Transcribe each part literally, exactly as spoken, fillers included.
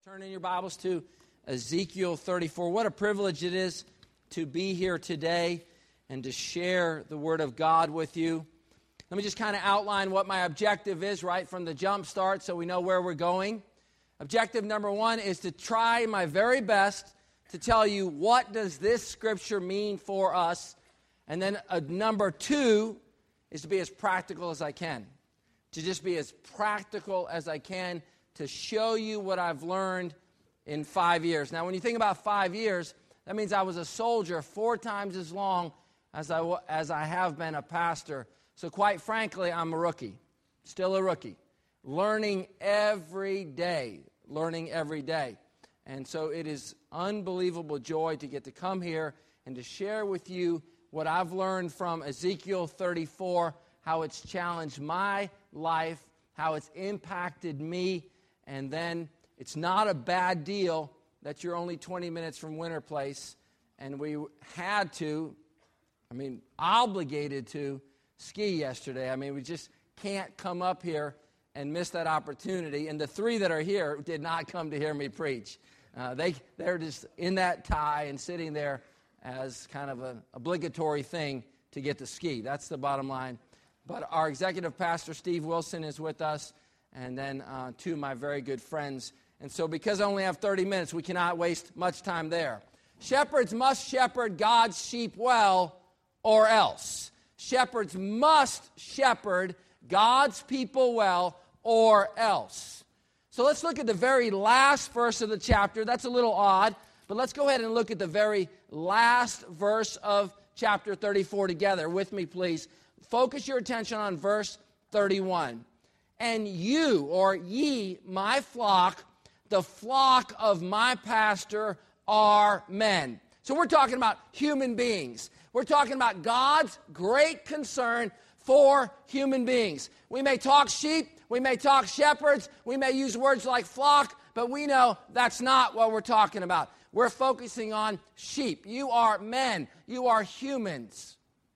Turn in your Bibles to Ezekiel thirty-four. What a privilege it is to be here today and to share the Word of God with you. Let me just kind of outline what my objective is right from the jump start so we know where we're going. Objective number one is to try my very best to tell you what does this Scripture mean for us. And then uh, number two is to be as practical as I can. To just be as practical as I can to show you what I've learned in five years. Now, when you think about five years, that means I was a soldier four times as long as I, as I have been a pastor. So quite frankly, I'm a rookie, still a rookie, learning every day, learning every day. And so it is unbelievable joy to get to come here and to share with you what I've learned from Ezekiel thirty-four, how it's challenged my life, how it's impacted me. And then it's not a bad deal that you're only twenty minutes from Winter Place, and we had to, I mean, obligated to ski yesterday. I mean, we just can't come up here and miss that opportunity. And the three that are here did not come to hear me preach. Uh, they, they're just in that tie and sitting there as kind of an obligatory thing to get to ski. That's the bottom line. But our executive pastor, Steve Wilson, is with us. And then uh, two of my very good friends. And so because I only have thirty minutes, we cannot waste much time there. Shepherds must shepherd God's sheep well, or else. Shepherds must shepherd God's people well, or else. So let's look at the very last verse of the chapter. That's a little odd, but let's go ahead and look at the very last verse of chapter thirty-four together. With me, please. Focus your attention on verse thirty-one. And you, or ye, my flock, the flock of my pastor, are men. So we're talking about human beings. We're talking about God's great concern for human beings. We may talk sheep, we may talk shepherds, we may use words like flock, but we know that's not what we're talking about. We're focusing on sheep. You are men. You are humans.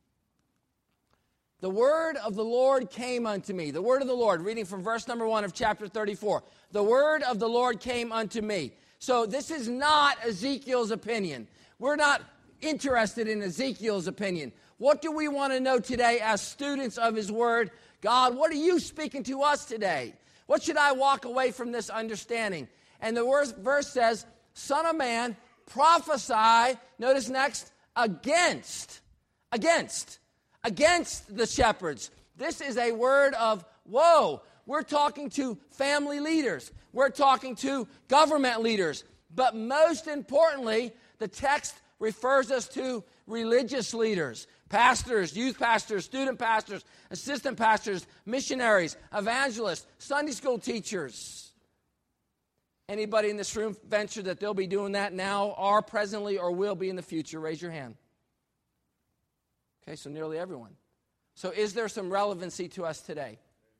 The word of the Lord came unto me. The word of the Lord, reading from verse number one of chapter thirty-four. The word of the Lord came unto me. So this is not Ezekiel's opinion. We're not interested in Ezekiel's opinion. What do we want to know today as students of his word? God, what are you speaking to us today? What should I walk away from this understanding? And the verse says, Son of man, prophesy, notice next, against, against. Against the shepherds. This is a word of woe. We're talking to family leaders. We're talking to government leaders. But most importantly, the text refers us to religious leaders. Pastors, youth pastors, student pastors, assistant pastors, missionaries, evangelists, Sunday school teachers. Anybody in this room venture that they'll be doing that now, are presently, or will be in the future? Raise your hand. Okay, so nearly everyone. So is there some relevancy to us today?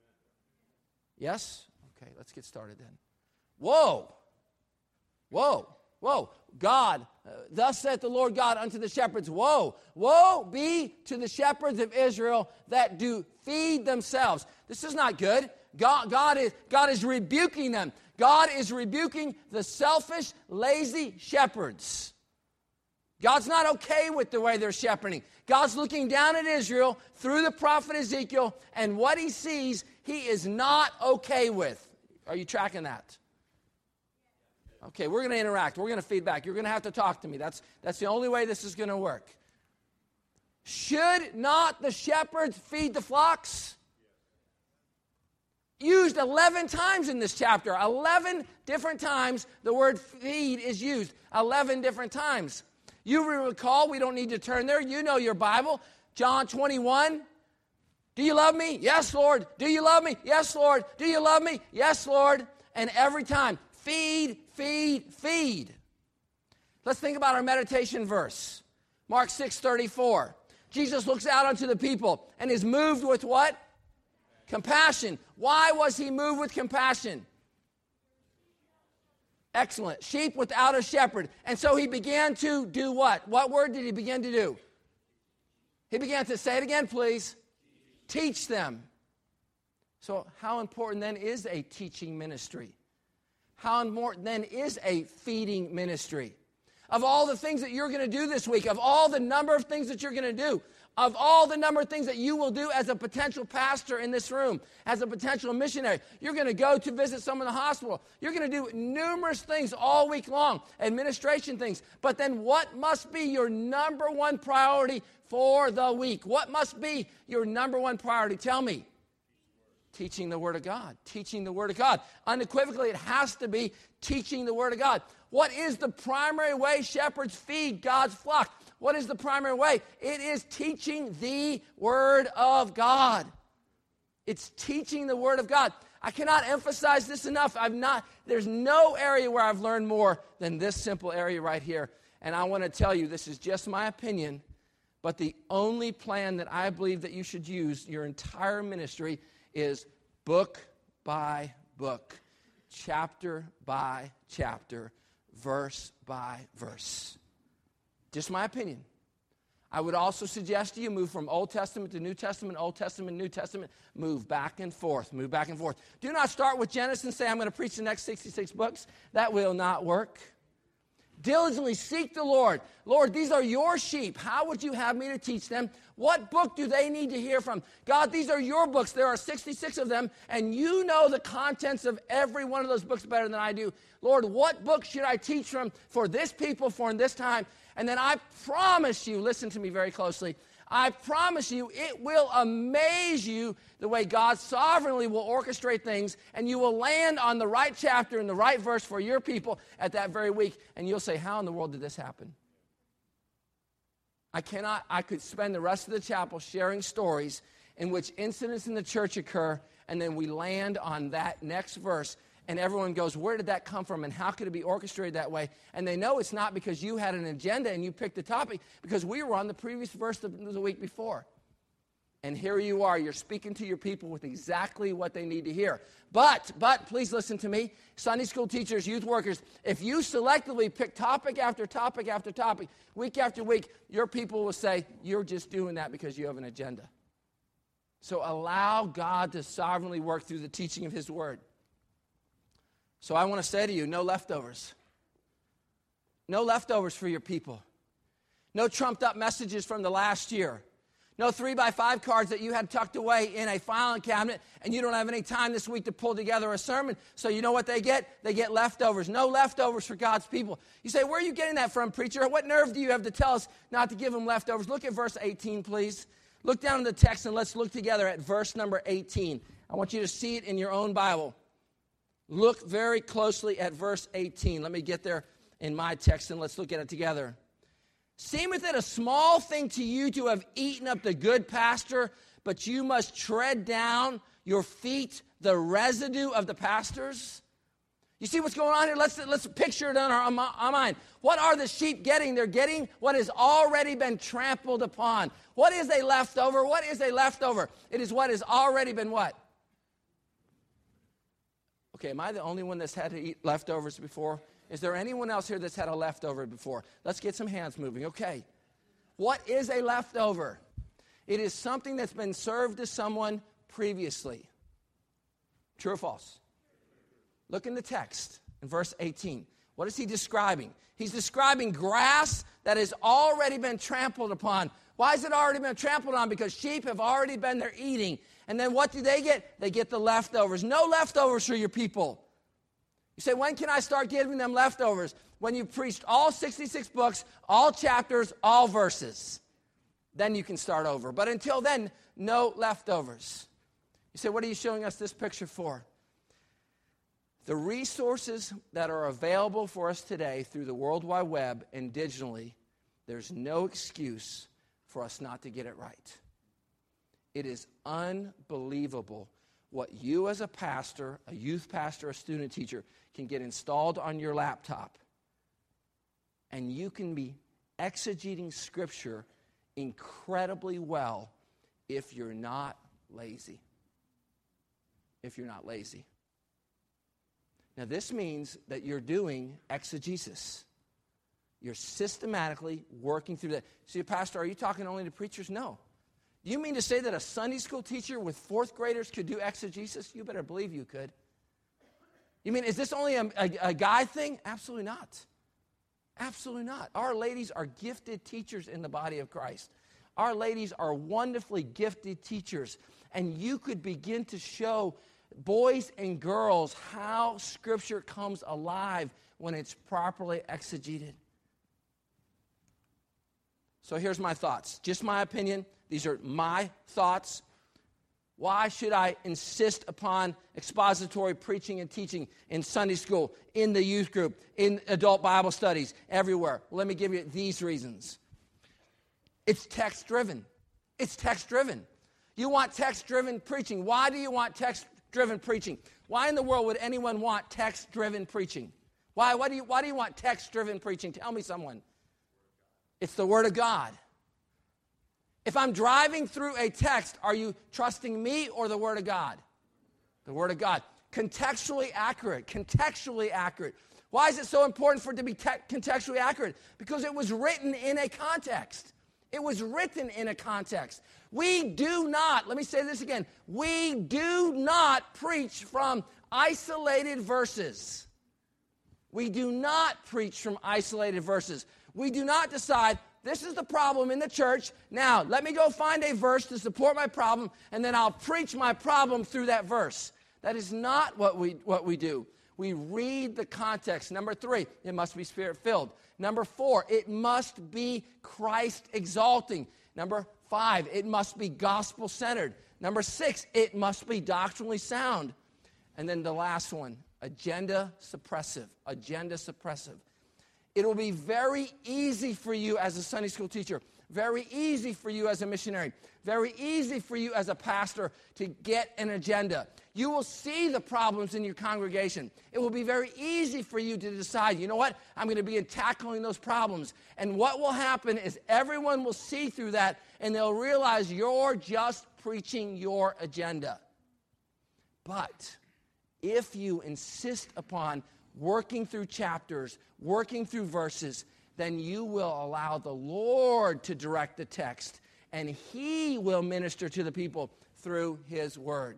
Yes? Okay, let's get started then. Whoa! Whoa! Whoa! God, uh, thus saith the Lord God unto the shepherds, woe! Woe be to the shepherds of Israel that do feed themselves. This is not good. God, God, is, God is rebuking them. God is rebuking the selfish, lazy shepherds. God's not okay with the way they're shepherding. God's looking down at Israel through the prophet Ezekiel, and what he sees, he is not okay with. Are you tracking that? Okay, we're going to interact. We're going to feedback. You're going to have to talk to me. That's, that's the only way this is going to work. Should not the shepherds feed the flocks? Used eleven times in this chapter. eleven different times the word feed is used. eleven different times. You recall, we don't need to turn there. You know your Bible. John twenty-one. Do you love me? Yes, Lord. Do you love me? Yes, Lord. Do you love me? Yes, Lord. And every time, feed, feed, feed. Let's think about our meditation verse. Mark six thirty-four. Jesus looks out onto the people and is moved with what? Compassion. Why was he moved with compassion? Excellent. Sheep without a shepherd. And so he began to do what? What word did he begin to do? He began to, say it again, please. Teach them. So how important then is a teaching ministry? how important then is a feeding ministry? Of all the things that you're going to do this week, of all the number of things that you're going to do, of all the number of things that you will do as a potential pastor in this room, as a potential missionary, you're going to go to visit someone in the hospital. You're going to do numerous things all week long, administration things. But then what must be your number one priority for the week? What must be your number one priority? Tell me. Teaching the Word of God. Teaching the Word of God. Unequivocally, it has to be teaching the Word of God. What is the primary way shepherds feed God's flock? What is the primary way? It is teaching the Word of God. It's teaching the Word of God. I cannot emphasize this enough. I've not, there's no area where I've learned more than this simple area right here. And I want to tell you, this is just my opinion, but the only plan that I believe that you should use your entire ministry is book by book, chapter by chapter, verse by verse. Just my opinion. I would also suggest to you move from Old Testament to New Testament, Old Testament, New Testament. Move back and forth, move back and forth. Do not start with Genesis and say, I'm going to preach the next sixty-six books. That will not work. Diligently seek the Lord. Lord, these are your sheep. How would you have me to teach them? What book do they need to hear from? God, these are your books. There are sixty-six of them, and you know the contents of every one of those books better than I do. Lord, what book should I teach from for this people for in this time? And then I promise you, listen to me very closely, I promise you it will amaze you the way God sovereignly will orchestrate things, and you will land on the right chapter and the right verse for your people at that very week, and you'll say, how in the world did this happen? I cannot, I could spend the rest of the chapel sharing stories in which incidents in the church occur, and then we land on that next verse, and everyone goes, where did that come from, and how could it be orchestrated that way? And they know it's not because you had an agenda and you picked a topic, because we were on the previous verse of the week before. And here you are, you're speaking to your people with exactly what they need to hear. But, but, please listen to me, Sunday school teachers, youth workers, if you selectively pick topic after topic after topic, week after week, your people will say, you're just doing that because you have an agenda. So allow God to sovereignly work through the teaching of His Word. So I want to say to you, no leftovers. No leftovers for your people. No trumped up messages from the last year. No three by five cards that you had tucked away in a filing cabinet and you don't have any time this week to pull together a sermon. So you know what they get? They get leftovers. No leftovers for God's people. You say, where are you getting that from, preacher? What nerve do you have to tell us not to give them leftovers? Look at verse eighteen, please. Look down in the text and let's look together at verse number eighteen. I want you to see it in your own Bible. Look very closely at verse eighteen. Let me get there in my text and let's look at it together. Seemeth it a small thing to you to have eaten up the good pasture, but you must tread down your feet the residue of the pastors? You see what's going on here? Let's, let's picture it in our, our mind. What are the sheep getting? They're getting what has already been trampled upon. What is a leftover? What is a leftover? It is what has already been what? Okay, am I the only one that's had to eat leftovers before? Is there anyone else here that's had a leftover before? Let's get some hands moving. Okay. What is a leftover? It is something that's been served to someone previously. True or false? Look in the text in verse eighteen. What is he describing? He's describing grass that has already been trampled upon. Why has it already been trampled on? Because sheep have already been there eating. And then what do they get? They get the leftovers. No leftovers for your people. You say, when can I start giving them leftovers? When you've preached all sixty-six books, all chapters, all verses. Then you can start over. But until then, no leftovers. You say, what are you showing us this picture for? The resources that are available for us today through the World Wide Web and digitally, there's no excuse for us not to get it right. It is unbelievable what you as a pastor, a youth pastor, a student teacher, can get installed on your laptop. And you can be exegeting Scripture incredibly well if you're not lazy. If you're not lazy. Now this means that you're doing exegesis. You're systematically working through that. See, Pastor, are you talking only to preachers? No. Do you mean to say that a Sunday school teacher with fourth graders could do exegesis? You better believe you could. You mean, is this only a, a, a guy thing? Absolutely not. Absolutely not. Our ladies are gifted teachers in the body of Christ. Our ladies are wonderfully gifted teachers. And you could begin to show boys and girls how Scripture comes alive when it's properly exegeted. So here's my thoughts. Just my opinion. These are my thoughts. Why should I insist upon expository preaching and teaching in Sunday school, in the youth group, in adult Bible studies, everywhere? Well, let me give you these reasons. It's text-driven. It's text-driven. You want text-driven preaching. Why do you want text-driven preaching? Why in the world would anyone want text-driven preaching? Why, why, do you, why do you want text-driven preaching? Tell me someone. It's the Word of God. If I'm driving through a text, are you trusting me or the Word of God? The Word of God. Contextually accurate. Contextually accurate. Why is it so important for it to be te- contextually accurate? Because it was written in a context. It was written in a context. We do not, let me say this again, we do not preach from isolated verses. We do not preach from isolated verses. We do not decide, this is the problem in the church. Now, let me go find a verse to support my problem, and then I'll preach my problem through that verse. That is not what we what we do. We read the context. Number three, it must be Spirit-filled. Number four, it must be Christ-exalting. Number five, it must be gospel-centered. Number six, it must be doctrinally sound. And then the last one, agenda-suppressive. Agenda-suppressive. It will be very easy for you as a Sunday school teacher, very easy for you as a missionary, very easy for you as a pastor to get an agenda. You will see the problems in your congregation. It will be very easy for you to decide, you know what, I'm going to be tackling those problems. And what will happen is everyone will see through that, and they'll realize you're just preaching your agenda. But if you insist upon working through chapters, working through verses, then you will allow the Lord to direct the text, and He will minister to the people through His Word.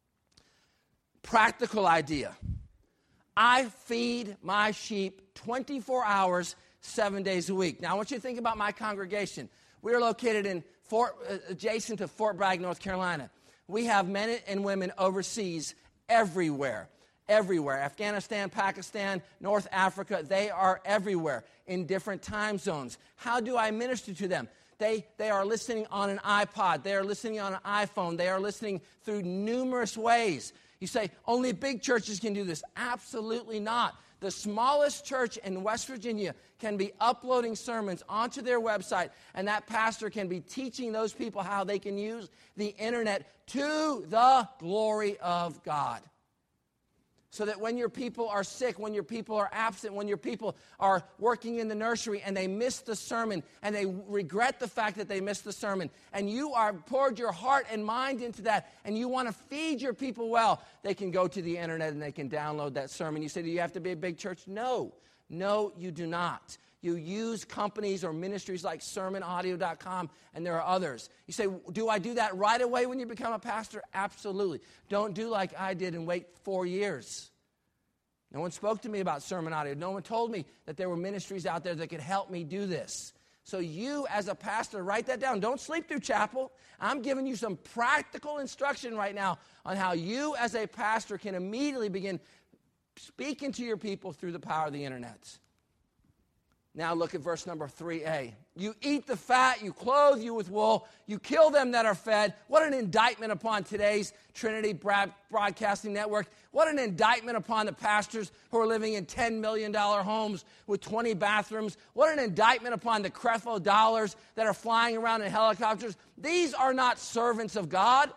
Practical idea. I feed my sheep twenty-four hours, seven days a week. Now, I want you to think about my congregation. We are located in Fort, uh, adjacent to Fort Bragg, North Carolina. We have men and women overseas everywhere. Everywhere. Afghanistan, Pakistan, North Africa, they are everywhere in different time zones. How do I minister to them? They, they are listening on an iPod. They are listening on an iPhone. They are listening through numerous ways. You say, only big churches can do this. Absolutely not. The smallest church in West Virginia can be uploading sermons onto their website, and that pastor can be teaching those people how they can use the internet to the glory of God. So that when your people are sick, when your people are absent, when your people are working in the nursery and they miss the sermon and they regret the fact that they missed the sermon, and you are poured your heart and mind into that and you want to feed your people well, they can go to the internet and they can download that sermon. You say, do you have to be a big church? No. No, you do not. You use companies or ministries like sermon audio dot com, and there are others. You say, do I do that right away when you become a pastor? Absolutely. Don't do like I did and wait four years. No one spoke to me about sermon audio. No one told me that there were ministries out there that could help me do this. So you, as a pastor, write that down. Don't sleep through chapel. I'm giving you some practical instruction right now on how you, as a pastor, can immediately begin speaking to your people through the power of the internet. Now look at verse number three A. You eat the fat, you clothe you with wool, you kill them that are fed. What an indictment upon today's Trinity Broadcasting Network. What an indictment upon the pastors who are living in ten million dollars homes with twenty bathrooms. What an indictment upon the Creflo dollars that are flying around in helicopters. These are not servants of God.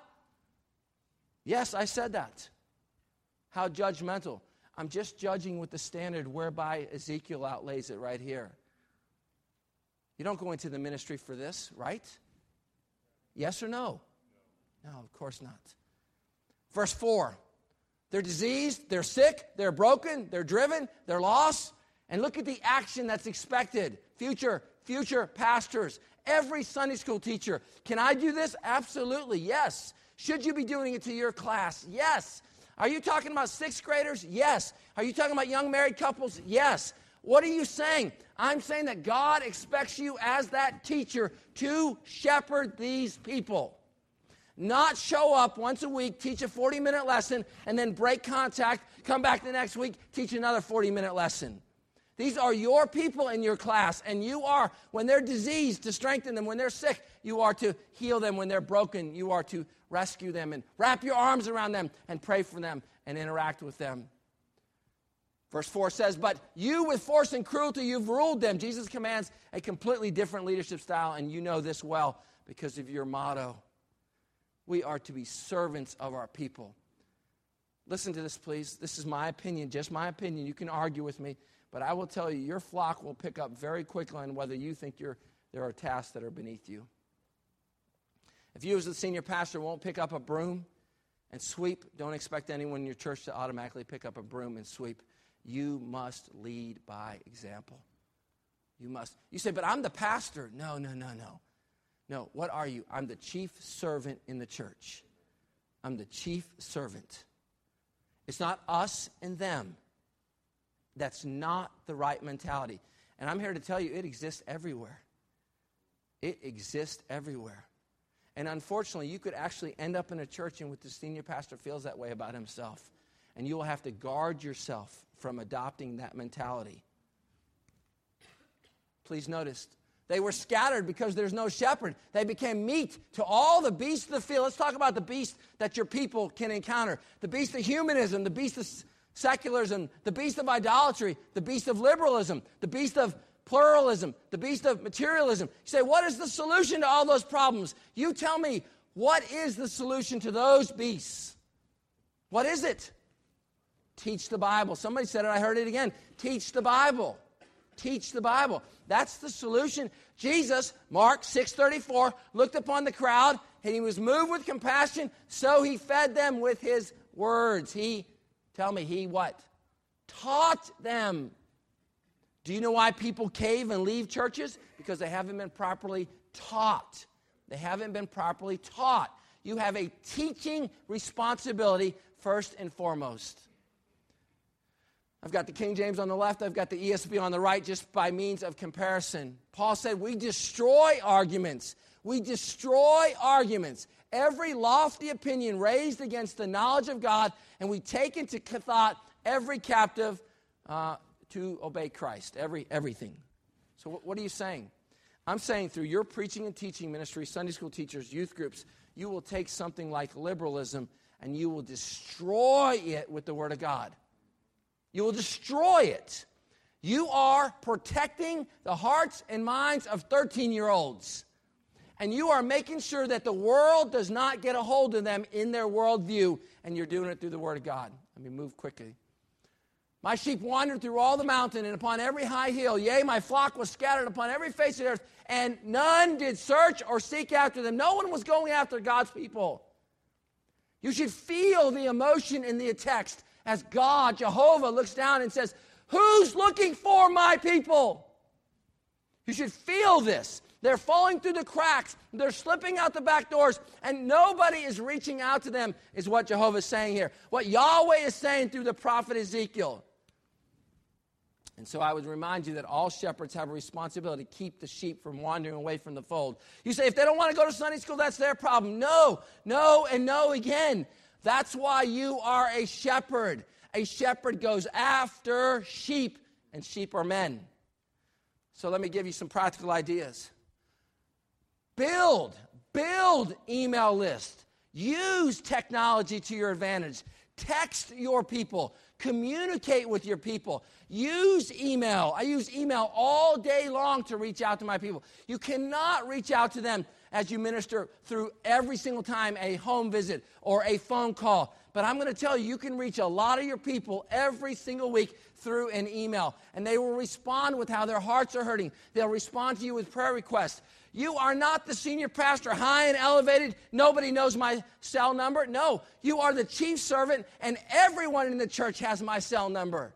Yes, I said that. How judgmental. I'm just judging with the standard whereby Ezekiel outlays it right here. You don't go into the ministry for this, right? Yes or no? No, of course not. Verse four. They're diseased, they're sick, they're broken, they're driven, they're lost. And look at the action that's expected. Future, future pastors, every Sunday school teacher. Can I do this? Absolutely, yes. Should you be doing it to your class? Yes. Are you talking about sixth graders? Yes. Are you talking about young married couples? Yes. What are you saying? I'm saying that God expects you as that teacher to shepherd these people. Not show up once a week, teach a forty-minute lesson, and then break contact, come back the next week, teach another forty-minute lesson. These are your people in your class, and you are, when they're diseased, to strengthen them. When they're sick, you are to heal them. When they're broken, you are to rescue them and wrap your arms around them and pray for them and interact with them. Verse four says, but you with force and cruelty, you've ruled them. Jesus commands a completely different leadership style, and you know this well because of your motto. We are to be servants of our people. Listen to this, please. This is my opinion, just my opinion. You can argue with me, but I will tell you, your flock will pick up very quickly on whether you think you're, there are tasks that are beneath you. If you as the senior pastor won't pick up a broom and sweep, don't expect anyone in your church to automatically pick up a broom and sweep. You must lead by example. You must. You say, but I'm the pastor. No, no, no, no. No, what are you? I'm the chief servant in the church. I'm the chief servant. It's not us and them. That's not the right mentality. And I'm here to tell you, it exists everywhere. It exists everywhere. And unfortunately, you could actually end up in a church in which the senior pastor feels that way about himself. And you will have to guard yourself from adopting that mentality. Please notice, they were scattered because there's no shepherd. They became meat to all the beasts of the field. Let's talk about the beast that your people can encounter. The beast of humanism, the beast of secularism, the beast of idolatry, the beast of liberalism, the beast of pluralism, the beast of materialism. You say, what is the solution to all those problems? You tell me, what is the solution to those beasts? What is it? Teach the Bible. Somebody said it, I heard it again. Teach the Bible. Teach the Bible. That's the solution. Jesus, Mark six thirty-four, looked upon the crowd, and he was moved with compassion, so he fed them with his words. He, tell me, he what? Taught them. Do you know why people cave and leave churches? Because they haven't been properly taught. They haven't been properly taught. You have a teaching responsibility first and foremost. I've got the King James on the left. I've got the E S V on the right, just by means of comparison. Paul said, we destroy arguments. We destroy arguments. Every lofty opinion raised against the knowledge of God, and we take into thought every captive uh, to obey Christ, every everything. So what, what are you saying? I'm saying through your preaching and teaching ministry, Sunday school teachers, youth groups, you will take something like liberalism and you will destroy it with the Word of God. You will destroy it. You are protecting the hearts and minds of thirteen-year-olds. And you are making sure that the world does not get a hold of them in their worldview, and you're doing it through the Word of God. Let me move quickly. My sheep wandered through all the mountain and upon every high hill. Yea, my flock was scattered upon every face of the earth, and none did search or seek after them. No one was going after God's people. You should feel the emotion in the text as God, Jehovah, looks down and says, who's looking for my people? You should feel this. They're falling through the cracks. They're slipping out the back doors, and nobody is reaching out to them, is what Jehovah is saying here. What Yahweh is saying through the prophet Ezekiel. And so I would remind you that all shepherds have a responsibility to keep the sheep from wandering away from the fold. You say, if they don't want to go to Sunday school, that's their problem. No, no, and no again. That's why you are a shepherd. A shepherd goes after sheep, and sheep are men. So let me give you some practical ideas. Build, build email list. Use technology to your advantage. Text your people. Communicate with your people. Use email. I use email all day long to reach out to my people. You cannot reach out to them as you minister through every single time a home visit or a phone call. But I'm going to tell you, you can reach a lot of your people every single week through an email. And they will respond with how their hearts are hurting. They'll respond to you with prayer requests. You are not the senior pastor, high and elevated. Nobody knows my cell number. No, you are the chief servant, and everyone in the church has my cell number.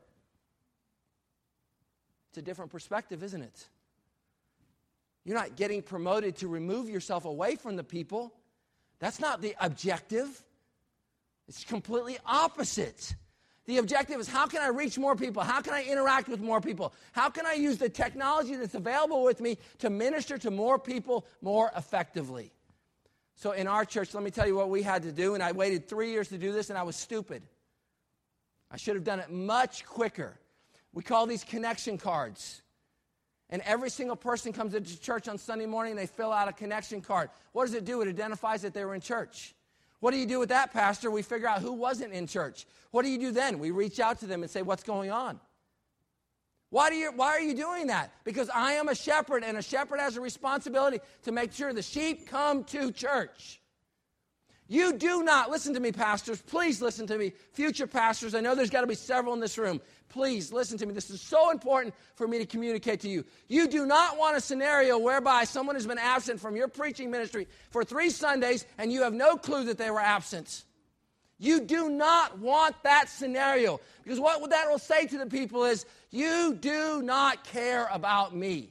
It's a different perspective, isn't it? You're not getting promoted to remove yourself away from the people. That's not the objective. It's completely opposite. The objective is, how can I reach more people? How can I interact with more people? How can I use the technology that's available with me to minister to more people more effectively? So in our church, let me tell you what we had to do, and I waited three years to do this, and I was stupid. I should have done it much quicker. We call these connection cards. And every single person comes into church on Sunday morning, and they fill out a connection card. What does it do? It identifies that they were in church. What do you do with that, Pastor? We figure out who wasn't in church. What do you do then? We reach out to them and say, what's going on? Why do you, why are you doing that? Because I am a shepherd, and a shepherd has a responsibility to make sure the sheep come to church. You do not, listen to me, pastors, please listen to me. Future pastors, I know there's got to be several in this room. Please listen to me. This is so important for me to communicate to you. You do not want a scenario whereby someone has been absent from your preaching ministry for three Sundays and you have no clue that they were absent. You do not want that scenario, because what that will say to the people is, you do not care about me.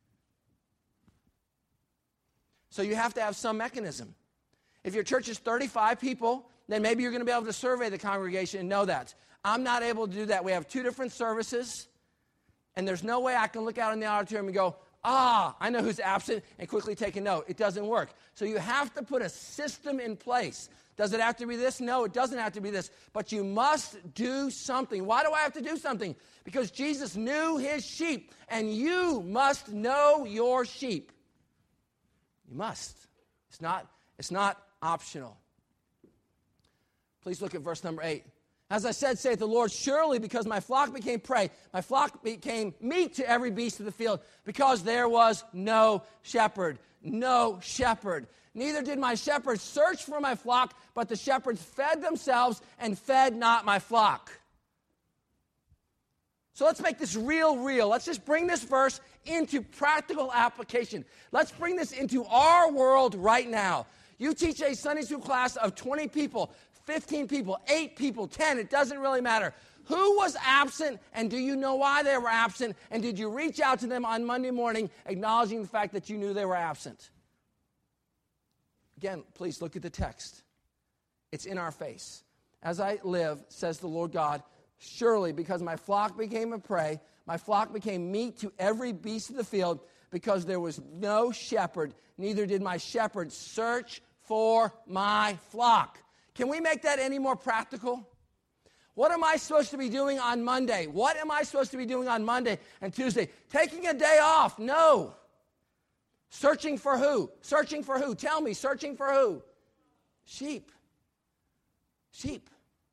So you have to have some mechanism. If your church is thirty-five people, then maybe you're going to be able to survey the congregation and know that. I'm not able to do that. We have two different services, and there's no way I can look out in the auditorium and go, ah, I know who's absent, and quickly take a note. It doesn't work. So you have to put a system in place. Does it have to be this? No, it doesn't have to be this. But you must do something. Why do I have to do something? Because Jesus knew his sheep, and you must know your sheep. You must. It's not, it's not optional. Please look at verse number eight. As I said, saith the Lord, surely because my flock became prey, my flock became meat to every beast of the field, because there was no shepherd, no shepherd. Neither did my shepherds search for my flock, but the shepherds fed themselves and fed not my flock. So let's make this real, real. Let's just bring this verse into practical application. Let's bring this into our world right now. You teach a Sunday school class of twenty people, fifteen people, eight people, ten, it doesn't really matter. Who was absent, and do you know why they were absent? And did you reach out to them on Monday morning acknowledging the fact that you knew they were absent? Again, please look at the text. It's in our face. As I live, says the Lord God, surely because my flock became a prey, my flock became meat to every beast of the field, because there was no shepherd, neither did my shepherd search for my flock. Can we make that any more practical? What am I supposed to be doing on Monday? What am I supposed to be doing on Monday and Tuesday? Taking a day off? No. Searching for who? Searching for who? Tell me, searching for who? Sheep. Sheep.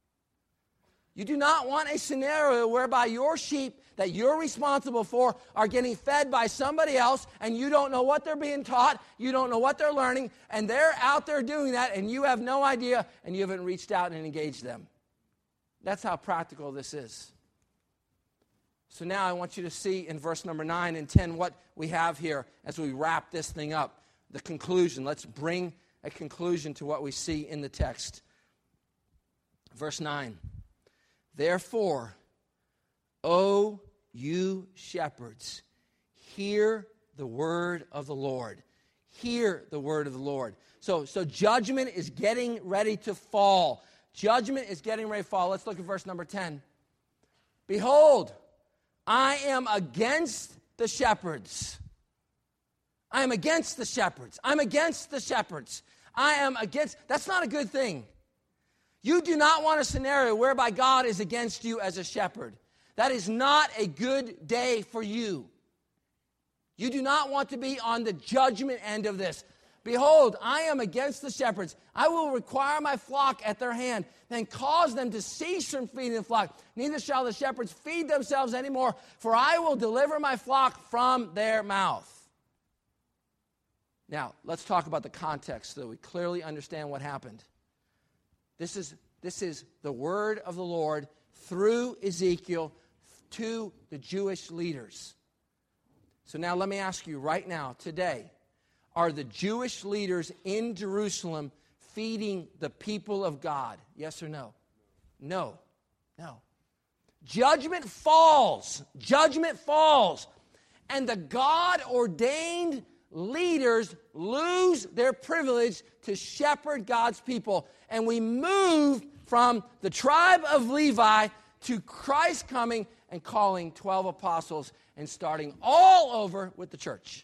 You do not want a scenario whereby your sheep that you're responsible for are getting fed by somebody else, and you don't know what they're being taught, you don't know what they're learning, and they're out there doing that, and you have no idea, and you haven't reached out and engaged them. That's how practical this is. So now I want you to see in verse number nine and ten what we have here as we wrap this thing up. The conclusion. Let's bring a conclusion to what we see in the text. Verse nine. Therefore, O you shepherds, hear the word of the Lord. Hear the word of the Lord. So, so judgment is getting ready to fall. Judgment is getting ready to fall. Let's look at verse number ten. Behold, I am against the shepherds. I am against the shepherds. I'm against the shepherds. I am against. That's not a good thing. You do not want a scenario whereby God is against you as a shepherd. That is not a good day for you. You do not want to be on the judgment end of this. Behold, I am against the shepherds. I will require my flock at their hand, then cause them to cease from feeding the flock. Neither shall the shepherds feed themselves anymore, for I will deliver my flock from their mouth. Now, let's talk about the context so that we clearly understand what happened. This is, this is the word of the Lord through Ezekiel to the Jewish leaders. So now let me ask you right now, today, are the Jewish leaders in Jerusalem feeding the people of God? Yes or no? No. No. Judgment falls. Judgment falls. And the God-ordained leaders lose their privilege to shepherd God's people. And we move from the tribe of Levi to Christ coming and calling twelve apostles and starting all over with the church.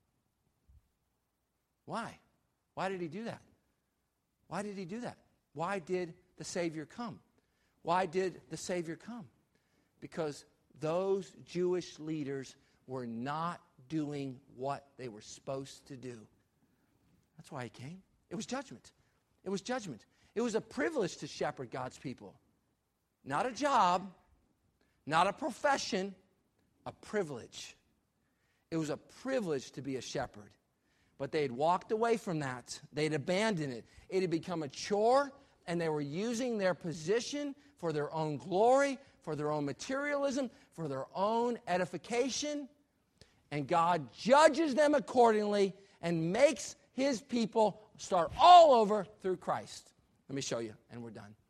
Why? Why did he do that? Why did he do that? Why did the Savior come? Why did the Savior come? Because those Jewish leaders were not doing what they were supposed to do. That's why he came. It was judgment. It was judgment. It was a privilege to shepherd God's people. Not a job, not a profession, a privilege. It was a privilege to be a shepherd. But they had walked away from that. They had abandoned it. It had become a chore, and they were using their position for their own glory, for their own materialism, for their own edification. And God judges them accordingly and makes his people start all over through Christ. Let me show you, and we're done.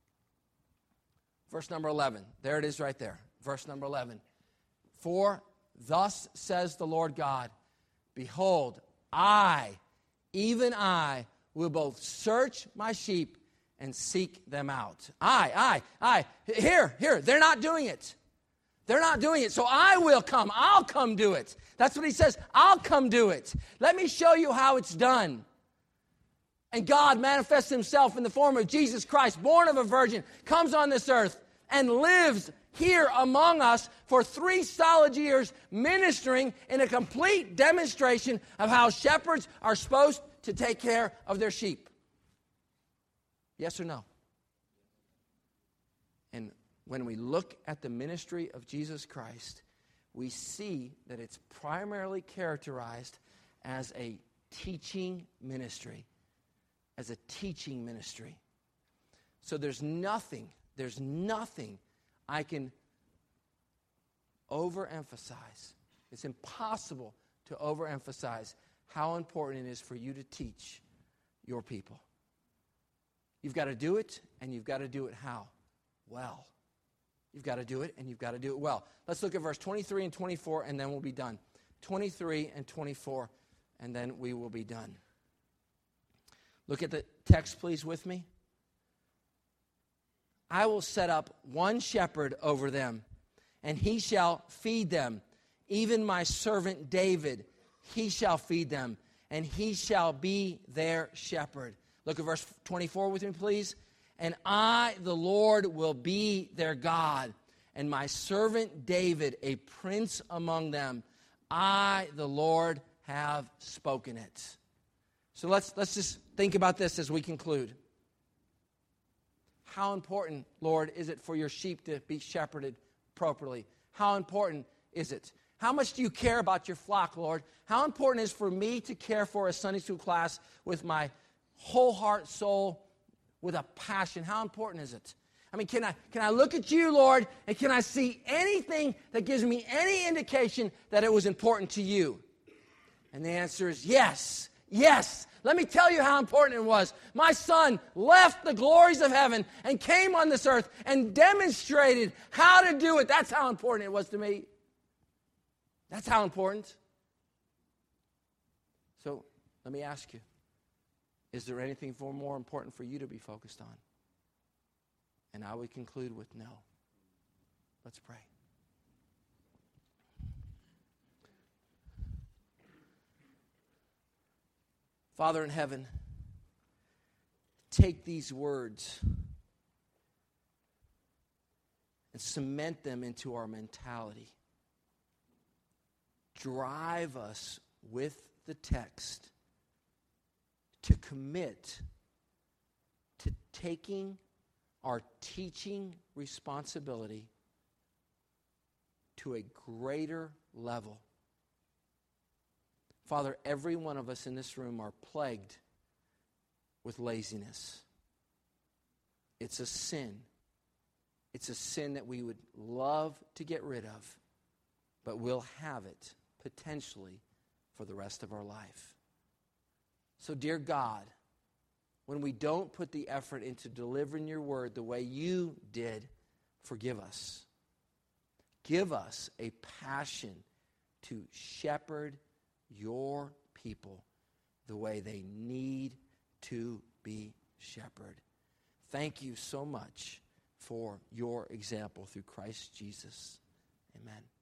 Verse number eleven. There it is right there. Verse number eleven. For thus says the Lord God, behold, I, even I, will both search my sheep and seek them out. I, I, I. Here, here. They're not doing it. They're not doing it. So I will come. I'll come do it. That's what he says. I'll come do it. Let me show you how it's done. And God manifests himself in the form of Jesus Christ, born of a virgin, comes on this earth and lives here among us for three solid years, ministering in a complete demonstration of how shepherds are supposed to take care of their sheep. Yes or no? And when we look at the ministry of Jesus Christ, we see that it's primarily characterized as a teaching ministry. As a teaching ministry. So there's nothing, there's nothing I can overemphasize. It's impossible to overemphasize how important it is for you to teach your people. You've got to do it, and you've got to do it how? Well. You've got to do it, and you've got to do it well. Let's look at verse twenty-three and twenty-four, and then we'll be done. twenty-three and twenty-four, and then we will be done. Look at the text, please, with me. I will set up one shepherd over them, and he shall feed them. Even my servant David, he shall feed them, and he shall be their shepherd. Look at verse twenty-four with me, please. And I, the Lord, will be their God, and my servant David, a prince among them. I, the Lord, have spoken it. So let's let's just think about this as we conclude. How important, Lord, is it for your sheep to be shepherded properly? How important is it? How much do you care about your flock, Lord? How important is it for me to care for a Sunday school class with my whole heart, soul, with a passion? How important is it? I mean, can I can I look at you, Lord, and can I see anything that gives me any indication that it was important to you? And the answer is yes. Yes, let me tell you how important it was. My son left the glories of heaven and came on this earth and demonstrated how to do it. That's how important it was to me. That's how important. So let me ask you, is there anything more important for you to be focused on? And I would conclude with no. Let's pray. Father in heaven, take these words and cement them into our mentality. Drive us with the text to commit to taking our teaching responsibility to a greater level. Father, every one of us in this room are plagued with laziness. It's a sin. It's a sin that we would love to get rid of, but we'll have it potentially for the rest of our life. So, dear God, when we don't put the effort into delivering your word the way you did, forgive us. Give us a passion to shepherd your people the way they need to be shepherded. Thank you so much for your example through Christ Jesus. Amen.